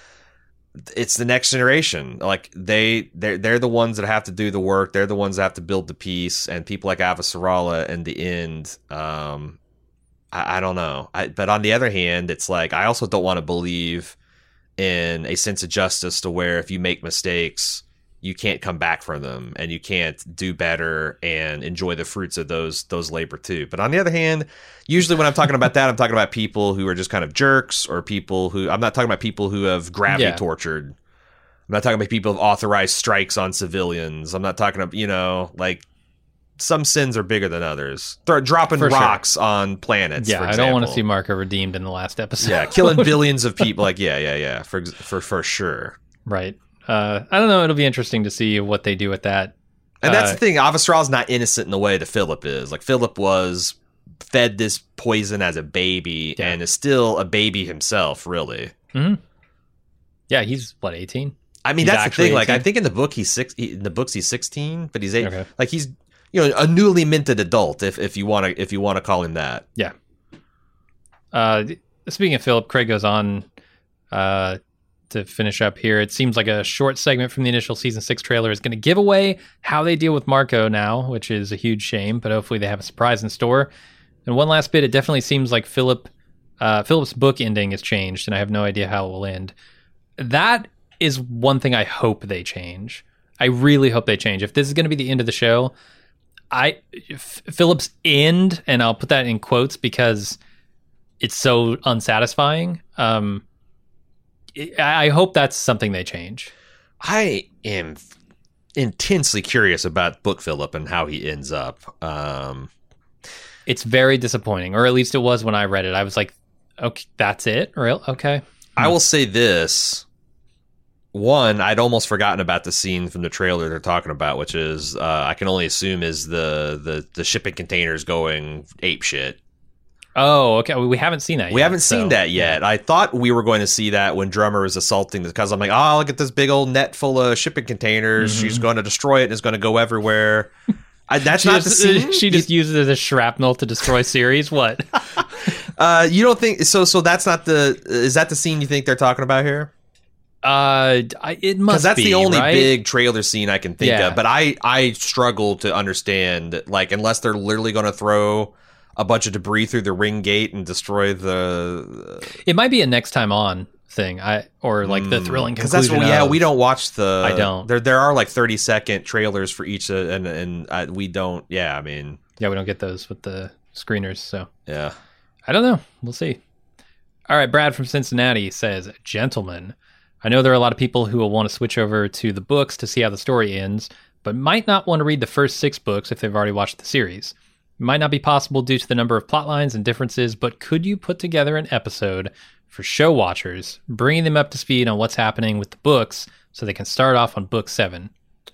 Speaker 3: it's the next generation. Like they, they're, they're the ones that have to do the work. They're the ones that have to build the peace. And people like Avasarala in the end, um, I, I don't know. I, but on the other hand, it's like, I also don't want to believe in a sense of justice to where if you make mistakes, you can't come back from them and you can't do better and enjoy the fruits of those those labor too. But on the other hand, usually when I'm talking about that, I'm talking about people who are just kind of jerks or people who I'm not talking about people who have gravity
Speaker 2: yeah.
Speaker 3: tortured. I'm not talking about people who have authorized strikes on civilians. I'm not talking about, you know, like some sins are bigger than others. They're dropping for rocks sure. on planets.
Speaker 2: Yeah,
Speaker 3: for
Speaker 2: I don't want to see Marco redeemed in the last episode.
Speaker 3: Yeah, killing billions of people. Like, yeah, yeah, yeah, for for for sure.
Speaker 2: Right. Uh, I don't know. It'll be interesting to see what they do with that.
Speaker 3: And that's
Speaker 2: uh,
Speaker 3: the thing. Avasarala's not innocent in the way that Philip is. Like, Philip was fed this poison as a baby yeah. and is still a baby himself, really.
Speaker 2: Mm-hmm. Yeah, he's, what, eighteen?
Speaker 3: I mean,
Speaker 2: he's
Speaker 3: that's the thing.
Speaker 2: eighteen?
Speaker 3: Like, I think in the book, he's six. He, in the books, he's sixteen, but he's eight.
Speaker 2: Okay.
Speaker 3: Like, he's, you know, a newly minted adult, if if you want to if you want to call him that.
Speaker 2: Yeah. Uh, speaking of Philip, Craig goes on uh, to finish up here. It seems like a short segment from the initial season six trailer is going to give away how they deal with Marco now, which is a huge shame, but hopefully they have a surprise in store. And one last bit, it definitely seems like Philip, uh, Philip's book ending has changed, and I have no idea how it will end. That is one thing I hope they change. I really hope they change. If this is going to be the end of the show, I F- Philip's end, and I'll put that in quotes because it's so unsatisfying. Um, I hope that's something they change.
Speaker 3: I am intensely curious about Book Philip and how he ends up. Um,
Speaker 2: it's very disappointing, or at least it was when I read it. I was like, okay, that's it? Real? Okay.
Speaker 3: I will say this. One, I'd almost forgotten about the scene from the trailer they're talking about, which is, uh, I can only assume is the, the, the shipping containers going ape shit.
Speaker 2: Oh, okay. We haven't seen that yet.
Speaker 3: We haven't
Speaker 2: so,
Speaker 3: seen that yet. Yeah. I thought we were going to see that when Drummer was assaulting this, because I'm like, oh, look at this big old net full of shipping containers. Mm-hmm. She's going to destroy it and it's going to go everywhere. I, that's not
Speaker 2: just,
Speaker 3: the scene.
Speaker 2: She just you, uses it as shrapnel to destroy Ceres. What?
Speaker 3: uh, you don't think so? So that's not the. Is that the scene you think they're talking about here?
Speaker 2: Uh, I, it must
Speaker 3: because that's
Speaker 2: be,
Speaker 3: the only
Speaker 2: right?
Speaker 3: big trailer scene I can think
Speaker 2: yeah.
Speaker 3: of. But I I struggle to understand, like, unless they're literally going to throw a bunch of debris through the ring gate and destroy the.
Speaker 2: It might be a next time on thing. I or like the thrilling
Speaker 3: because
Speaker 2: conclusion.
Speaker 3: that's what, yeah,
Speaker 2: of,
Speaker 3: we don't watch the.
Speaker 2: I don't.
Speaker 3: There there are like thirty second trailers for each, uh, and and uh, we don't. Yeah, I mean.
Speaker 2: Yeah, we don't get those with the screeners. So
Speaker 3: yeah,
Speaker 2: I don't know. We'll see. All right, Brad from Cincinnati says, "Gentlemen, I know there are a lot of people who will want to switch over to the books to see how the story ends, but might not want to read the first six books if they've already watched the series. It might not be possible due to the number of plot lines and differences, but could you put together an episode for show watchers, bringing them up to speed on what's happening with the books so they can start off on book seven?"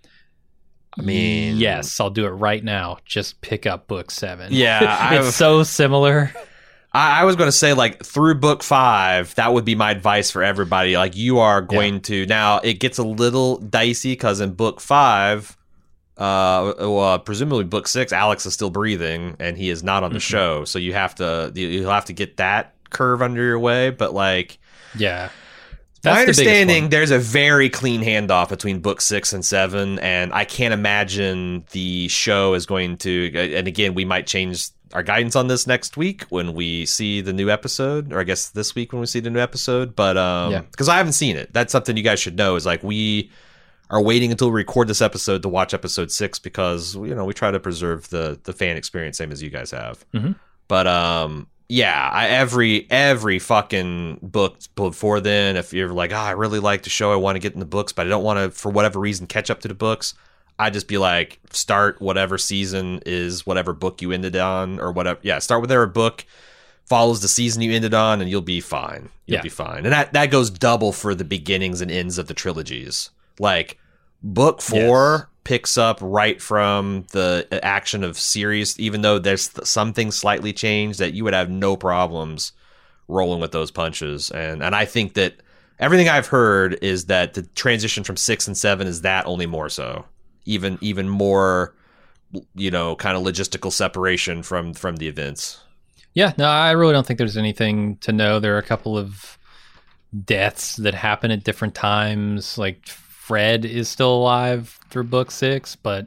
Speaker 3: I mean,
Speaker 2: yes, I'll do it right now. Just pick up book seven.
Speaker 3: Yeah,
Speaker 2: it's
Speaker 3: I've,
Speaker 2: so similar.
Speaker 3: I, I was going to say, like, through book five, that would be my advice for everybody. Like, you are going yeah. to now. It gets a little dicey because in book five, uh, well, presumably book six, Alex is still breathing and he is not on the mm-hmm. show. So you have to you'll have to get that curve under your way. But like,
Speaker 2: yeah.
Speaker 3: That's my understanding, there's a very clean handoff between book six and seven, and I can't imagine the show is going to. And again, we might change our guidance on this next week when we see the new episode, or I guess this week when we see the new episode. But um, yeah. because I haven't seen it, that's something you guys should know. Is like we are waiting until we record this episode to watch episode six because you know we try to preserve the the fan experience, same as you guys have.
Speaker 2: Mm-hmm.
Speaker 3: But um. Yeah, I, every every fucking book before then, if you're like, oh, I really like the show, I want to get in the books, but I don't want to, for whatever reason, catch up to the books, I'd just be like, start whatever season is whatever book you ended on, or whatever. Yeah, start with whatever book follows the season you ended on, and you'll be fine. You'll
Speaker 2: yeah.
Speaker 3: be fine. And that, that goes double for the beginnings and ends of the trilogies. Like, book four... Yes. picks up right from the action of series, even though there's some things slightly changed that you would have no problems rolling with those punches. And and I think that everything I've heard is that the transition from six and seven is that only more so. Even even more, you know, kind of logistical separation from from the events.
Speaker 2: Yeah, no, I really don't think there's anything to know. There are a couple of deaths that happen at different times, like Fred is still alive through book six, but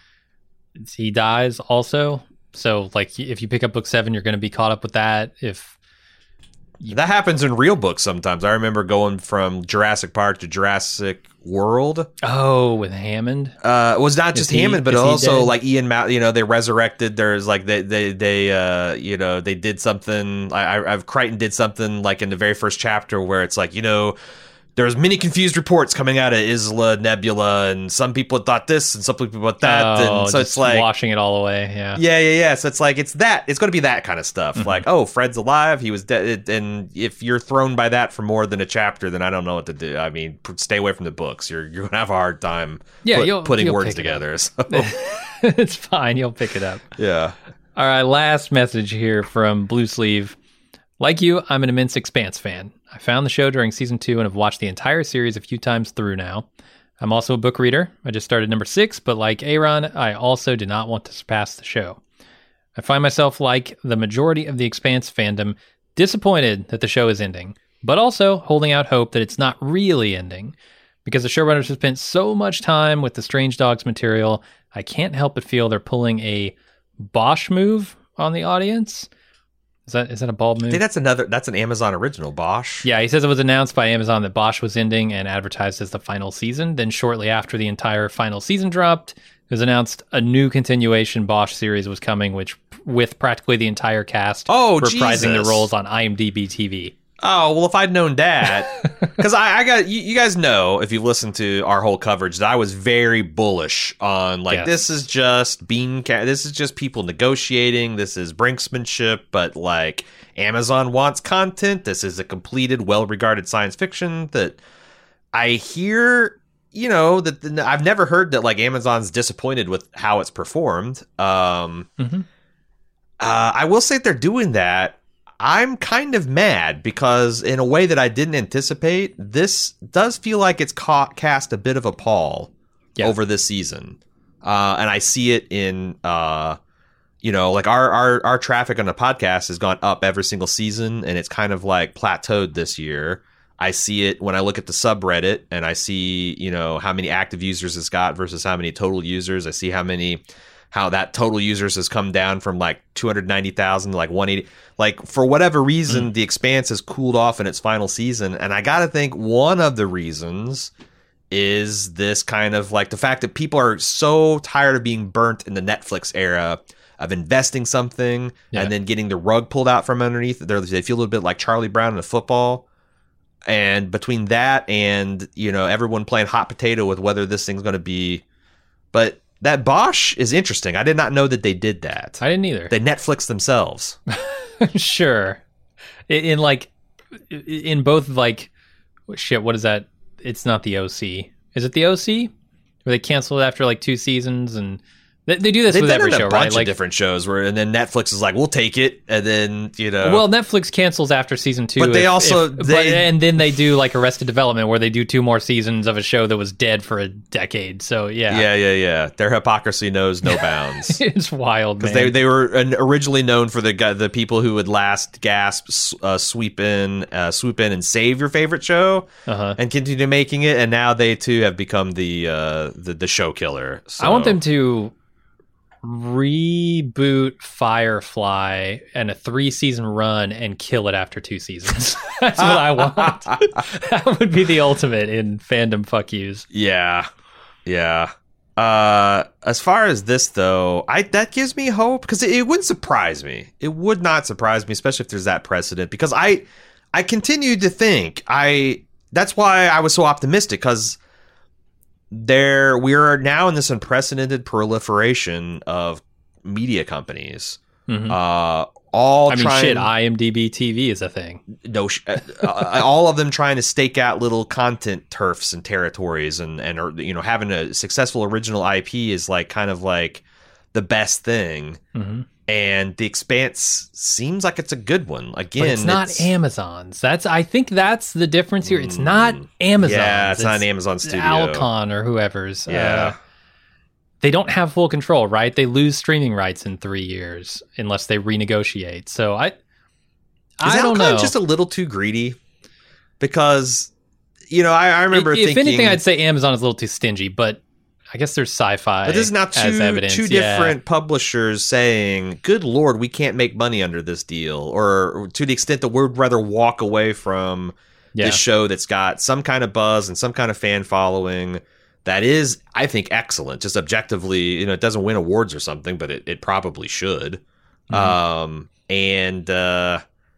Speaker 2: he dies also. So, like, if you pick up book seven, you're going to be caught up with that. If
Speaker 3: you... that happens in real books sometimes. I remember going from Jurassic Park to Jurassic World.
Speaker 2: Oh, with Hammond.
Speaker 3: Uh, it was not just
Speaker 2: is
Speaker 3: Hammond,
Speaker 2: he,
Speaker 3: but also
Speaker 2: dead?
Speaker 3: like Ian Mal. You know, they resurrected. There's like they they they uh you know they did something. I I've Crichton did something like in the very first chapter where it's like, you know, there's many confused reports coming out of Isla Nebula, and some people thought this, and some people thought that,
Speaker 2: oh,
Speaker 3: and so
Speaker 2: just
Speaker 3: it's like
Speaker 2: washing it all away. Yeah,
Speaker 3: yeah, yeah, yeah. So it's like it's that. It's going to be that kind of stuff. Mm-hmm. Like, oh, Fred's alive. He was dead, and if you're thrown by that for more than a chapter, then I don't know what to do. I mean, stay away from the books. You're you're gonna have a hard time.
Speaker 2: Yeah,
Speaker 3: put,
Speaker 2: you'll,
Speaker 3: putting
Speaker 2: you'll
Speaker 3: words together. So.
Speaker 2: It's fine. You'll pick it up.
Speaker 3: Yeah.
Speaker 2: All right. Last message here from Blue Sleeve. Like you, I'm an immense Expanse fan. I found the show during season two and have watched the entire series a few times through now. I'm also a book reader. I just started number six, but like Aaron, I also did not want to surpass the show. I find myself, like the majority of the Expanse fandom, disappointed that the show is ending, but also holding out hope that it's not really ending. Because the showrunners have spent so much time with the Strange Dogs material, I can't help but feel they're pulling a Bosch move on the audience. Is that is that a bald move?
Speaker 3: I think that's another. That's an Amazon original, Bosch.
Speaker 2: Yeah, he says it was announced by Amazon that Bosch was ending and advertised as the final season. Then shortly after the entire final season dropped, it was announced a new continuation Bosch series was coming, which with practically the entire cast
Speaker 3: oh,
Speaker 2: reprising
Speaker 3: Jesus.
Speaker 2: their roles on IMDb T V.
Speaker 3: Oh, well, if I'd known that, because I, I got, you, you guys know, if you've listened to our whole coverage, that I was very bullish on, like,
Speaker 2: Yes.
Speaker 3: this is just bean, ca- this is just people negotiating, this is brinksmanship, but, like, Amazon wants content, this is a completed, well-regarded science fiction that I hear, you know, that the, I've never heard that, like, Amazon's disappointed with how it's performed. Um,
Speaker 2: Mm-hmm.
Speaker 3: uh, I will say if they're doing that, I'm kind of mad because in a way that I didn't anticipate, this does feel like it's ca- cast a bit of a pall
Speaker 2: Yeah.
Speaker 3: over this season. Uh, and I see it in, uh, you know, like our, our, our traffic on the podcast has gone up every single season and it's kind of like plateaued this year. I see it when I look at the subreddit and I see, you know, how many active users it's got versus how many total users. I see how many... how that total users has come down from like two hundred ninety thousand to like one hundred eighty. Like, for whatever reason, mm. The Expanse has cooled off in its final season. And I got to think one of the reasons is this kind of like the fact that people are so tired of being burnt in the Netflix era of investing something yeah. and then getting the rug pulled out from underneath. They're, they feel a little bit like Charlie Brown in a football. And between that and, you know, everyone playing hot potato with whether this thing's going to be... But... That Bosch is interesting. I did not know that they did that.
Speaker 2: I didn't either.
Speaker 3: They Netflix themselves.
Speaker 2: Sure. In, in like, in both like, shit, what is that? It's not the O C. Is it the O C? Where they canceled it after like two seasons and they, they do this
Speaker 3: They've
Speaker 2: with
Speaker 3: done
Speaker 2: every
Speaker 3: it
Speaker 2: show,
Speaker 3: a bunch
Speaker 2: right?
Speaker 3: of
Speaker 2: Like
Speaker 3: different shows where, and then Netflix is like, we'll take it. And then, you know.
Speaker 2: Well, Netflix cancels after season two.
Speaker 3: But they
Speaker 2: if,
Speaker 3: also,
Speaker 2: if,
Speaker 3: they,
Speaker 2: but, and then they do like Arrested Development where they do two more seasons of a show that was dead for a decade. So yeah.
Speaker 3: Yeah, yeah, yeah. Their hypocrisy knows no bounds.
Speaker 2: It's wild, man.
Speaker 3: Because they, they were originally known for the guy, the people who would last gasp, uh, sweep in, uh, swoop in and save your favorite show
Speaker 2: uh-huh.
Speaker 3: and continue making it. And now they too have become the, uh, the, the show killer. So.
Speaker 2: I want them to reboot Firefly and a three season run and kill it after two seasons. That's what I want. That would be the ultimate in fandom fuck yous.
Speaker 3: Yeah. Yeah. Uh, as far as this though, I that gives me hope because it, it wouldn't surprise me. It would not surprise me, especially if there's that precedent. Because I, I continue to think I. That's why I was so optimistic because. There, we are now in this unprecedented proliferation of media companies. Mm-hmm. Uh, all
Speaker 2: I mean,
Speaker 3: trying,
Speaker 2: shit. IMDb T V is a thing.
Speaker 3: No, uh, all of them trying to stake out little content turfs and territories, and and you know, having a successful original I P is like kind of like the best thing. Mm-hmm. And The Expanse seems like it's a good one. Again,
Speaker 2: but it's not it's, Amazon's. That's I think that's the difference here. It's not Amazon.
Speaker 3: Yeah, it's, it's not an Amazon studio.
Speaker 2: Alcon or whoever's.
Speaker 3: Yeah.
Speaker 2: Uh, they don't have full control, right? They lose streaming rights in three years unless they renegotiate. So I, I
Speaker 3: Is
Speaker 2: don't
Speaker 3: Alcon
Speaker 2: know.
Speaker 3: Just a little too greedy, because you know I, I remember
Speaker 2: if,
Speaker 3: thinking.
Speaker 2: If anything, I'd say Amazon is a little too stingy, but. I guess there's sci-fi.
Speaker 3: But this is now two,
Speaker 2: evidence,
Speaker 3: two
Speaker 2: yeah.
Speaker 3: different publishers saying, good Lord, we can't make money under this deal. Or, or to the extent that we'd rather walk away from
Speaker 2: yeah.
Speaker 3: this show that's got some kind of buzz and some kind of fan following that is, I think, excellent. Just objectively, you know, it doesn't win awards or something, but it, it probably should. Mm-hmm. Um, and, uh,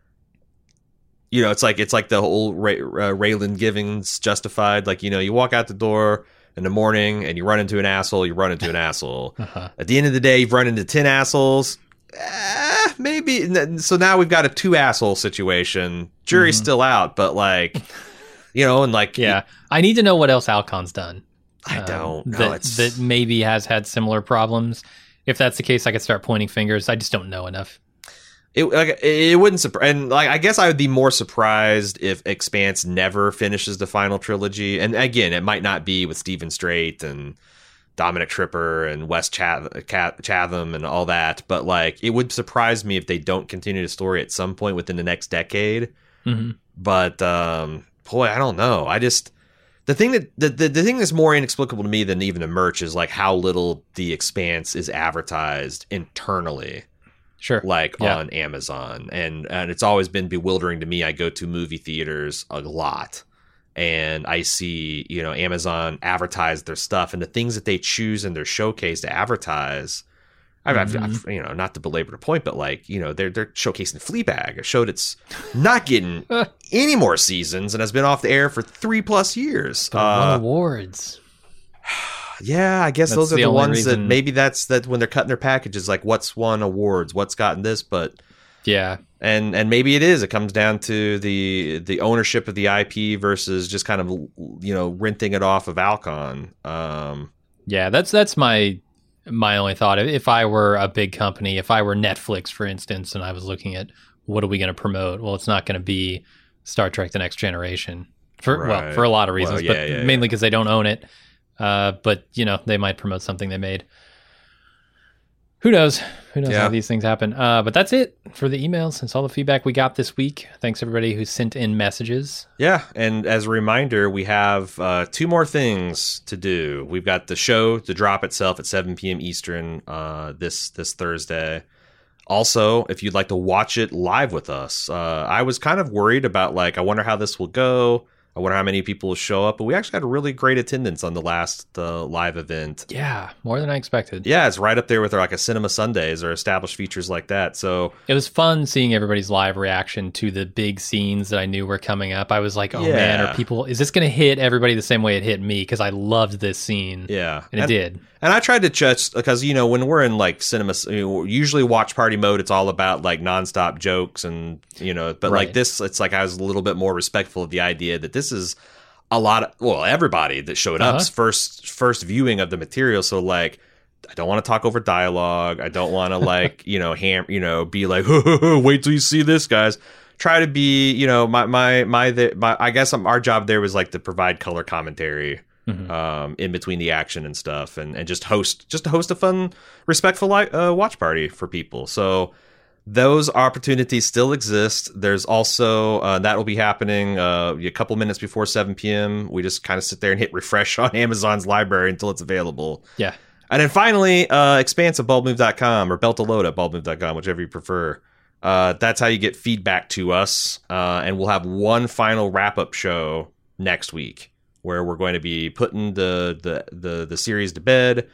Speaker 3: you know, it's like it's like the whole Ray, uh, Raylan Givens Justified. Like, you know, you walk out the door in the morning and you run into an asshole, you run into an asshole. Uh-huh. At the end of the day, you've run into ten assholes. Eh, maybe. So now we've got a two asshole situation. Jury's mm-hmm. still out, but like, you know, and like.
Speaker 2: Yeah. It, I need to know what else Alcon's done.
Speaker 3: I don't.
Speaker 2: Um,
Speaker 3: no,
Speaker 2: that,
Speaker 3: it's...
Speaker 2: that maybe has had similar problems. If that's the case, I could start pointing fingers. I just don't know enough.
Speaker 3: It like it wouldn't surprise, and like I guess I would be more surprised if Expanse never finishes the final trilogy. And again, it might not be with Stephen Strait and Dominic Tripper and Wes Chatham and all that, but like it would surprise me if they don't continue the story at some point within the next decade. Mm-hmm. But um, boy, I don't know. I just the thing that the, the the thing that's more inexplicable to me than even the merch is like how little The Expanse is advertised internally.
Speaker 2: Sure.
Speaker 3: Like
Speaker 2: yeah.
Speaker 3: on Amazon. And and it's always been bewildering to me. I go to movie theaters a lot and I see, you know, Amazon advertise their stuff and the things that they choose in their showcase to advertise. I've, I've, I've, you know, not to belabor the point, but like, you know, they're they're showcasing Fleabag, a show that's not getting any more seasons and has been off the air for three plus years.
Speaker 2: But
Speaker 3: uh,
Speaker 2: won awards.
Speaker 3: Yeah, I guess
Speaker 2: That's
Speaker 3: those are
Speaker 2: the
Speaker 3: the
Speaker 2: only
Speaker 3: ones
Speaker 2: reason-
Speaker 3: that maybe that's that when they're cutting their packages, like what's won awards, what's gotten this, but
Speaker 2: Yeah.
Speaker 3: and and maybe it is. It comes down to the the ownership of the I P versus just kind of, you know, renting it off of Alcon. Um,
Speaker 2: Yeah, that's that's my my only thought. If I were a big company, if I were Netflix, for instance, and I was looking at what are we going to promote, well, it's not going to be Star Trek: The Next Generation for
Speaker 3: Right.
Speaker 2: well for a lot of reasons,
Speaker 3: Well, yeah,
Speaker 2: but
Speaker 3: yeah,
Speaker 2: mainly
Speaker 3: yeah.
Speaker 2: because they don't own it. Uh, but you know, they might promote something they made. Who knows? Who knows
Speaker 3: Yeah.
Speaker 2: how these things happen? Uh, but that's it for the emails. That's all the feedback we got this week. Thanks everybody who sent in messages.
Speaker 3: Yeah, and as a reminder, we have uh, two more things to do. We've got the show to drop itself at seven p.m. Eastern uh, this this Thursday. Also, if you'd like to watch it live with us, uh, I was kind of worried about, like, I wonder how this will go. I wonder how many people will show up. But we actually had a really great attendance on the last uh, live event.
Speaker 2: Yeah, more than I expected.
Speaker 3: Yeah, it's right up there with like a Cinema Sundays or established features like that. So
Speaker 2: It was fun seeing everybody's live reaction to the big scenes that I knew were coming up. I was like, oh man,
Speaker 3: Yeah.
Speaker 2: are people, is this going to hit everybody the same way it hit me? Because I loved this scene.
Speaker 3: yeah,
Speaker 2: And it did.
Speaker 3: And I tried to just because, you know, when we're in like cinema, you know, usually watch party mode, it's all about like nonstop jokes and, you know, but
Speaker 2: Right.
Speaker 3: like this, it's like I was a little bit more respectful of the idea that this is a lot of, well, everybody that showed
Speaker 2: Uh-huh.
Speaker 3: up's first first viewing of the material. So like, I don't want to talk over dialogue. I don't want to like, you know, ham, you know, be like, wait till you see this, guys. Try to be, you know, my my my the, my. I guess um, our job there was like to provide color commentary.
Speaker 2: Mhm.
Speaker 3: Um, in between the action and stuff, and, and just host just to host a fun, respectful li- uh, watch party for people. So those opportunities still exist. There's also uh, that will be happening uh, a couple minutes before seven p.m. We just kind of sit there and hit refresh on Amazon's library until it's available.
Speaker 2: Yeah.
Speaker 3: And then finally, uh, expanse at bald move dot com or belt a load at bald move dot com, whichever you prefer. Uh, that's how you get feedback to us. Uh, and we'll have one final wrap up show next week, where we're going to be putting the the the, the series to bed.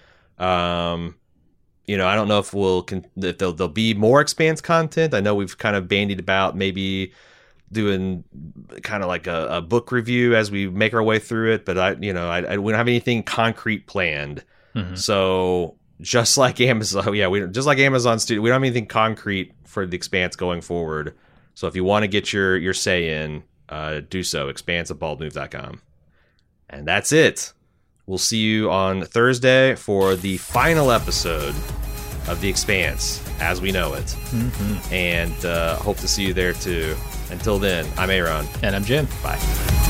Speaker 3: Um, you know, I don't know if we'll con- if there'll, there'll be more Expanse content. I know we've kind of bandied about maybe doing kind of like a, a book review as we make our way through it, but I, you know, I, I we don't have anything concrete planned.
Speaker 2: Mhm.
Speaker 3: So just like Amazon, yeah, we just like Amazon Studio, we don't have anything concrete for the Expanse going forward. So if you want to get your your say in, uh, do so. Expanse at bald move dot com. And that's it. We'll see you on Thursday for the final episode of The Expanse as we know it.
Speaker 2: Mhm.
Speaker 3: And uh, hope to see you there too. Until then, I'm Aaron.
Speaker 2: And I'm Jim.
Speaker 3: Bye.